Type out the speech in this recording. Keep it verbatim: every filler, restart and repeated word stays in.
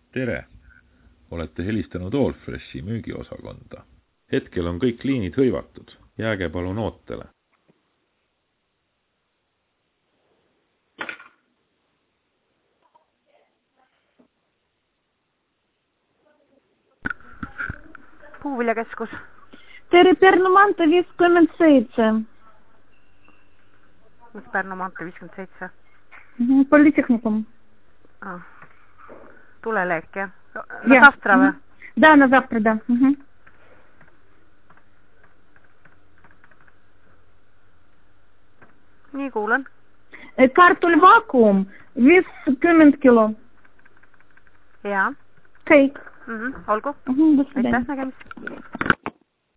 Tere! Olete helistanud Allfreshi müügiosakonda. Hetkel on kõik liinid hõivatud. Jääge palun ootele. Puuviljakeskus. Tere, Pärnu maantee viiskümmend seitse. Mis Pärnu maantee viiskümmend seitse? Politehnikum. Ah. Tuleleek, jah? Na ja. Завтра või? Da, na завтра, da. Uh-huh. Nii kuulen. Kartul vakuum, viiskümmend kilo. Jaa. Kõik. Mm-hmm. Olgu. Uh-huh, aitäh nägemist.